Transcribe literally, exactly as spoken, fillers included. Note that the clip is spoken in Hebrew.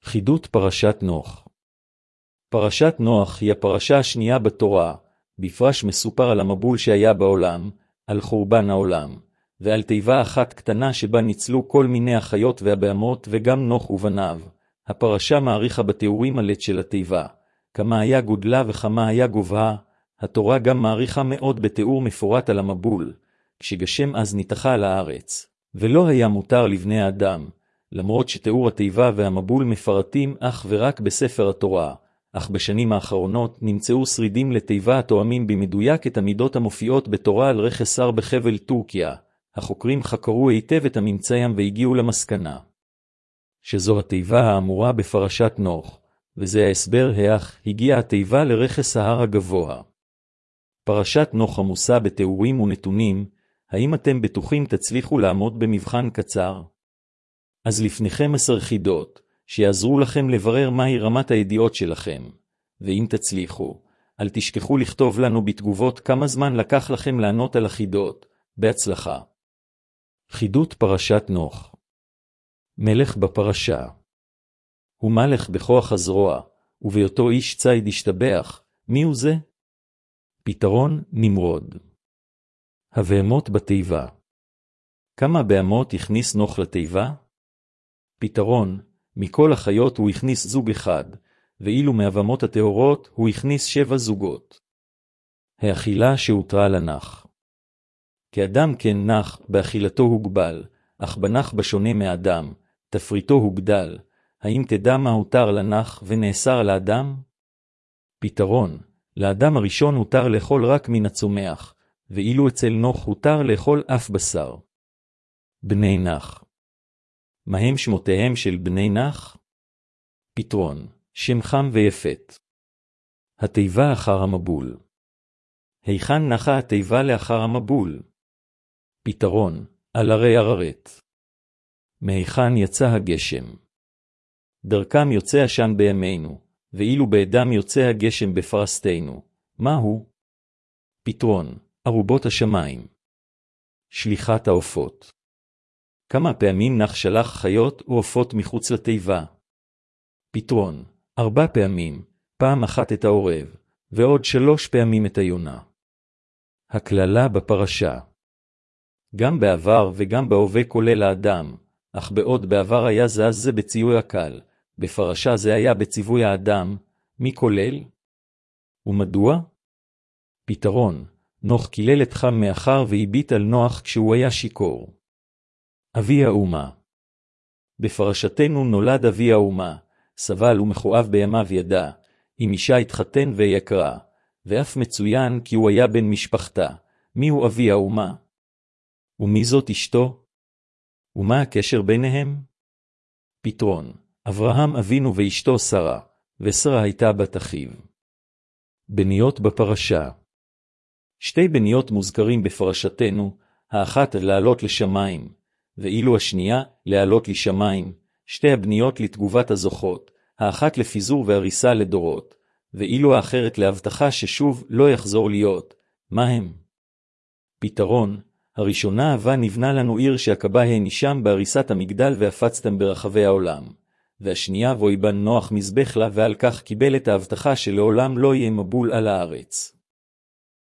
חידות פרשת נוח. פרשת נוח היא הפרשה השנייה בתורה, בפרש מסופר על המבול שהיה בעולם, על חורבן העולם, ועל תיבה אחת קטנה שבה ניצלו כל מיני החיות והבהמות וגם נוח ובניו. הפרשה מעריכה בתיאורים הלט של התיבה, כמה היה גודלה וכמה היה גובהה. התורה גם מעריכה מאוד בתיאור מפורט על המבול, כשגשם אז ניתחה על הארץ, ולא היה מותר לבני האדם, למרות שתיאור התיבה והמבול מפרטים אך ורק בספר התורה, אך בשנים האחרונות נמצאו שרידים לתיבה התואמים במדויק את המידות המופיעות בתורה על רכס הר בחבל טורקיה. החוקרים חקרו היטב את הממצאים והגיעו למסקנה שזו התיבה האמורה בפרשת נוח, וזה ההסבר איך הגיעה התיבה לרכס ההר הגבוה. פרשת נוח עמוסה בתיאורים ונתונים. האם אתם בטוחים תצליחו לעמוד במבחן קצר? אז לפניכם עשר חידות, שיעזרו לכם לברר מהי רמת הידיעות שלכם. ואם תצליחו, אל תשכחו לכתוב לנו בתגובות כמה זמן לקח לכם לענות על החידות. בהצלחה. חידות פרשת נוח. מלך בפרשה. הוא מלך בכוח הזרוע, ובהיותו איש ציד השתבח. מי הוא זה? פתרון, נמרוד. הבהמות בתיבה. כמה בהמות הכניס נוח לתיבה? פתרון, מכל החיות הוא הכניס זוג אחד, ואילו מהבהמות הטהורות הוא הכניס שבע זוגות. האכילה שהותרה לנח. כאדם כן נח, באכילתו הוגבל, אך בנח בשונה מאדם, תפריטו הוגדל. האם תדע מה הותר לנח ונאסר לאדם? פתרון, לאדם הראשון הותר לאכול רק מן הצומח, ואילו אצל נוח הותר לאכול אף בשר. בני נח. מהם שמותיהם של בני נח? פתרון, שם חם ויפת. התיבה אחר המבול. היכן נחה התיבה לאחר המבול? פתרון, על הרי ערערת. מהיכן יצא הגשם? דרכם יוצא עשן בימינו, ואילו באדם יוצא הגשם בפרסתנו. מהו? פתרון, ארובות השמיים. שליחת העופות. כמה פעמים נח שלח חיות ועופות מחוץ לתיבה? פתרון, ארבע פעמים, פעם אחת את העורב, ועוד שלוש פעמים את היונה. הכללה בפרשה. גם בעבר וגם בהווה כולל האדם, אך בעוד בעבר היה זז זה בציווי הקל, בפרשה זה היה בציווי האדם. מי כולל? ומדוע? פתרון, נוח קילל את חם מאחר והביט על נוח כשהוא היה שיקור. אבי האומה. בפרשתנו נולד אבי האומה, סבל ומכואב בימיו ידע, עם אישה התחתן ויקרה, ואף מצוין כי הוא היה בן משפחתה. מי הוא אבי האומה? ומי זאת אשתו? ומה הקשר ביניהם? פתרון, אברהם אבינו ואשתו שרה, ושרה הייתה בת אחיו. בניות בפרשה. שתי בניות מוזכרים בפרשתנו, האחת לעלות לשמיים, ואילו השנייה לעלות לשמיים. שתי הבניות לתגובת הזוכות, האחת לפיזור והריסה לדורות, ואילו האחרת להבטחה ששוב לא יחזור להיות. מה הם? פתרון, הראשונה הווה נבנה לנו עיר שהקבה הנישם בהריסת המגדל והפצתם ברחבי העולם, והשנייה ויבן נוח מזבח לה ועל כך קיבל את ההבטחה שלעולם לא יהיה מבול על הארץ.